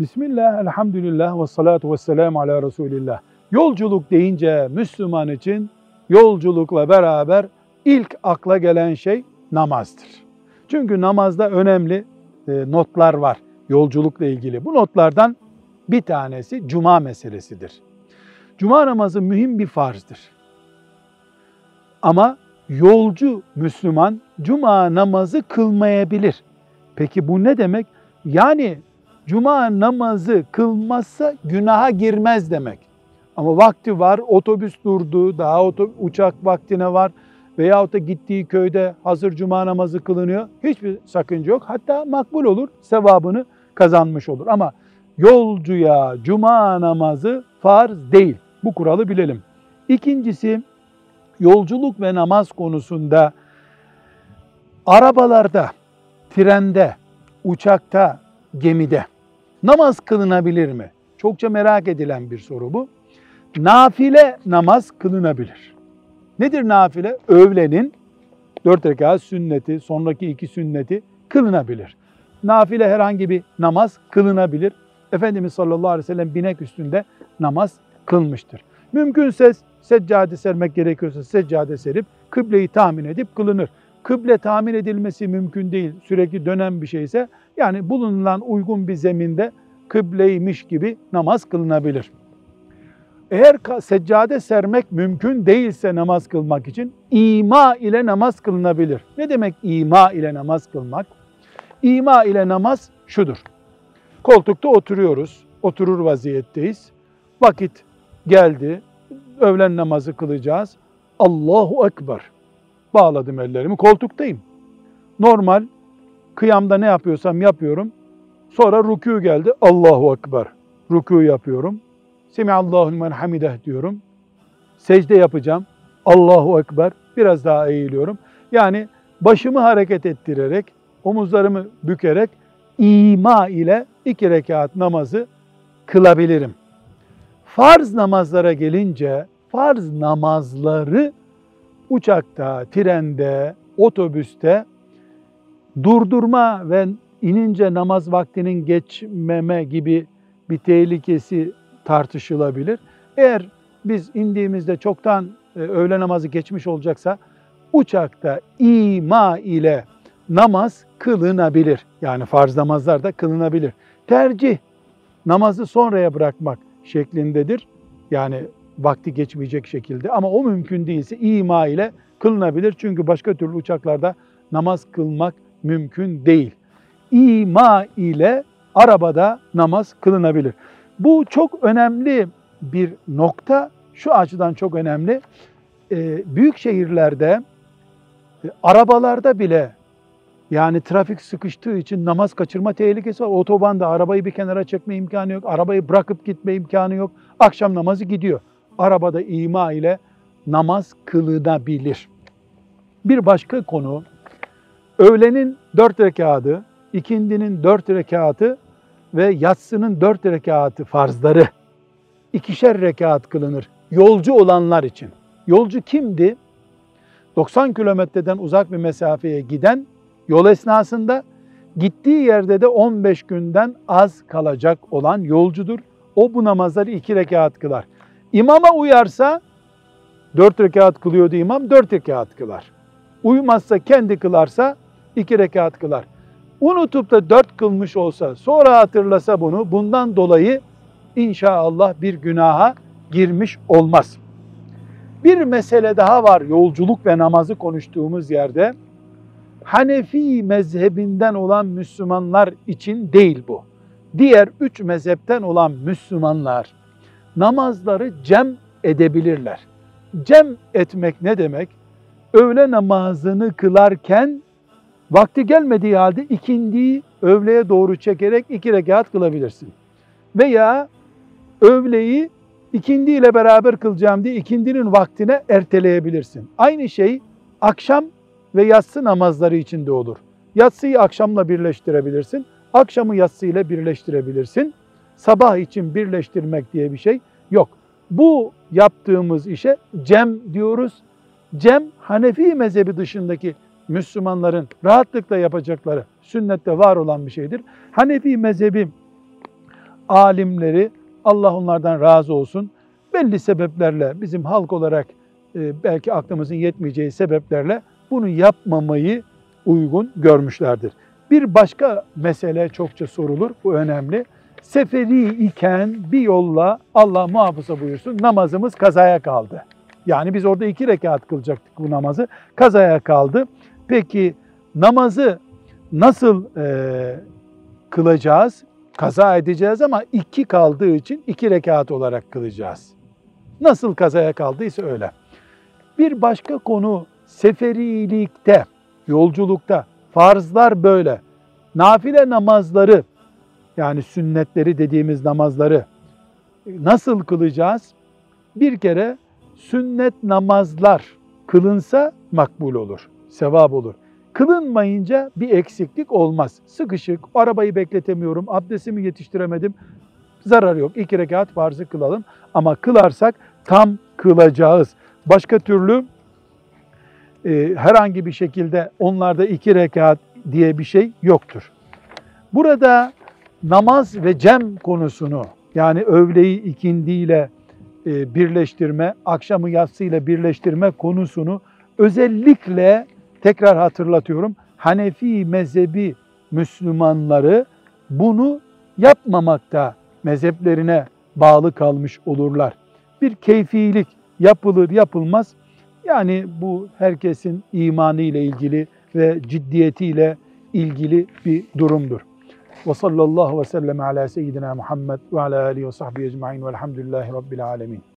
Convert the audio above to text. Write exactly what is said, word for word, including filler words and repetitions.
Bismillah, elhamdülillah ve salatu ve selamu ala Resulillah. Yolculuk deyince Müslüman için yolculukla beraber ilk akla gelen şey namazdır. Çünkü namazda önemli e, notlar var yolculukla ilgili. Bu notlardan bir tanesi cuma meselesidir. Cuma namazı mühim bir farzdır. Ama yolcu Müslüman cuma namazı kılmayabilir. Peki bu ne demek? Yani cuma namazı kılmazsa günaha girmez demek. Ama vakti var, otobüs durdu, daha otobüs, uçak vaktine var veyahut da gittiği köyde hazır cuma namazı kılınıyor. Hiçbir sakınca yok. Hatta makbul olur, sevabını kazanmış olur. Ama yolcuya cuma namazı farz değil. Bu kuralı bilelim. İkincisi, yolculuk ve namaz konusunda arabalarda, trende, uçakta, gemide namaz kılınabilir mi? Çokça merak edilen bir soru bu. Nafile namaz kılınabilir. Nedir nafile? Öğlenin dört rekat sünneti, sonraki iki sünneti kılınabilir. Nafile herhangi bir namaz kılınabilir. Efendimiz sallallahu aleyhi ve sellem binek üstünde namaz kılmıştır. Mümkünse seccade sermek gerekiyorsa seccade serip kıbleyi tahmin edip kılınır. Kıble tahmin edilmesi mümkün değil, sürekli dönen bir şeyse yani bulunan uygun bir zeminde kıbleymiş gibi namaz kılınabilir. Eğer seccade sermek mümkün değilse namaz kılmak için ima ile namaz kılınabilir. Ne demek ima ile namaz kılmak? İma ile namaz şudur. Koltukta oturuyoruz, oturur vaziyetteyiz. Vakit geldi, öğlen namazı kılacağız. Allahu Ekber. Bağladım ellerimi, koltuktayım. Normal kıyamda ne yapıyorsam yapıyorum. Sonra rükû geldi. Allahu Ekber. Rükû yapıyorum. Semihallahu limen hamideh diyorum. Secde yapacağım. Allahu Ekber. Biraz daha eğiliyorum. Yani başımı hareket ettirerek, omuzlarımı bükerek ima ile iki rekat namazı kılabilirim. Farz namazlara gelince farz namazları uçakta, trende, otobüste durdurma ve inince namaz vaktinin geçmeme gibi bir tehlikesi tartışılabilir. Eğer biz indiğimizde çoktan e, öğle namazı geçmiş olacaksa uçakta ima ile namaz kılınabilir. Yani farz namazlar da kılınabilir. Tercih namazı sonraya bırakmak şeklindedir. Yani vakti geçmeyecek şekilde ama o mümkün değilse ima ile kılınabilir. Çünkü başka türlü uçaklarda namaz kılmak mümkün değil. İma ile arabada namaz kılınabilir. Bu çok önemli bir nokta. Şu açıdan çok önemli. Ee, büyük şehirlerde, e, arabalarda bile yani trafik sıkıştığı için namaz kaçırma tehlikesi var. Otobanda arabayı bir kenara çekme imkanı yok. Arabayı bırakıp gitme imkanı yok. Akşam namazı gidiyor. Arabada ima ile namaz kılınabilir. Bir başka konu, öğlenin dört rekatı, ikindinin dört rekatı ve yatsının dört rekatı farzları ikişer rekat kılınır yolcu olanlar için. Yolcu kimdi? doksan kilometreden uzak bir mesafeye giden, yol esnasında gittiği yerde de on beş günden az kalacak olan yolcudur. O bu namazları iki rekat kılar. İmama uyarsa dört rekat kılıyordu imam, dört rekat kılar. Uymazsa kendi kılarsa iki rekat kılar. Unutup da dört kılmış olsa sonra hatırlasa bunu, bundan dolayı inşallah bir günaha girmiş olmaz. Bir mesele daha var yolculuk ve namazı konuştuğumuz yerde. Hanefi mezhebinden olan Müslümanlar için değil bu. Diğer üç mezhepten olan Müslümanlar namazları cem edebilirler. Cem etmek ne demek? Öğle namazını kılarken vakti gelmediği halde ikindiyi öğleye doğru çekerek iki rekat kılabilirsin. Veya öğleyi ikindi ile beraber kılacağım diye ikindinin vaktine erteleyebilirsin. Aynı şey akşam ve yatsı namazları için de olur. Yatsıyı akşamla birleştirebilirsin, akşamı yatsıyla birleştirebilirsin. Sabah için birleştirmek diye bir şey yok. Bu yaptığımız işe cem diyoruz. Cem, Hanefi mezhebi dışındaki Müslümanların rahatlıkla yapacakları sünnette var olan bir şeydir. Hanefi mezhebi alimleri, Allah onlardan razı olsun, belli sebeplerle, bizim halk olarak e, belki aklımızın yetmeyeceği sebeplerle bunu yapmamayı uygun görmüşlerdir. Bir başka mesele çokça sorulur, bu önemli. Seferi iken bir yolla, Allah muhafaza buyursun, namazımız kazaya kaldı. Yani biz orada iki rekat kılacaktık bu namazı, kazaya kaldı. Peki namazı nasıl e, kılacağız? Kaza edeceğiz ama iki kaldığı için iki rekat olarak kılacağız. Nasıl kazaya kaldıysa öyle. Bir başka konu, seferilikte, yolculukta farzlar böyle. Nafile namazları, yani sünnetleri dediğimiz namazları nasıl kılacağız? Bir kere sünnet namazlar kılınsa makbul olur, sevap olur. Kılınmayınca bir eksiklik olmaz. Sıkışık, arabayı bekletemiyorum, abdestimi yetiştiremedim, zarar yok. İki rekat farzı kılalım ama kılarsak tam kılacağız. Başka türlü e, herhangi bir şekilde onlarda iki rekat diye bir şey yoktur. Burada namaz ve cem konusunu, yani öğleyi ikindiyle e, birleştirme, akşamı yatsıyla birleştirme konusunu özellikle tekrar hatırlatıyorum. Hanefi mezhebi Müslümanları bunu yapmamakta mezheplerine bağlı kalmış olurlar. Bir keyfilik yapılır yapılmaz. Yani bu herkesin imanı ile ilgili ve ciddiyetiyle ilgili bir durumdur. Ve sallallahu ve sellem ala seyyidina Muhammed ve ala alihi ve sahbihi ecmaîn velhamdülillahi rabbil âlemin.